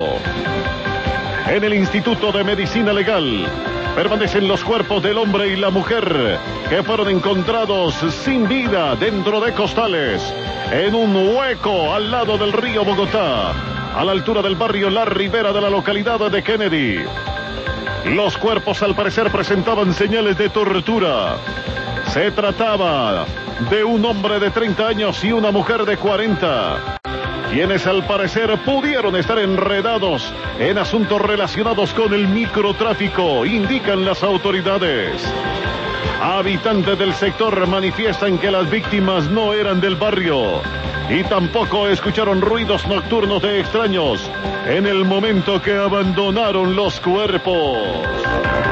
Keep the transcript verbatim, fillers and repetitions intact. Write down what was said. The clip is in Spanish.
En el Instituto de Medicina Legal permanecen los cuerpos del hombre y la mujer que fueron encontrados sin vida dentro de costales en un hueco al lado del río Bogotá, a la altura del barrio La Ribera de la localidad de Kennedy. Los cuerpos al parecer presentaban señales de tortura. Se trataba de un hombre de treinta años y una mujer de cuarenta, quienes al parecer pudieron estar enredados en asuntos relacionados con el microtráfico, indican las autoridades. Habitantes del sector manifiestan que las víctimas no eran del barrio y tampoco escucharon ruidos nocturnos de extraños en el momento que abandonaron los cuerpos.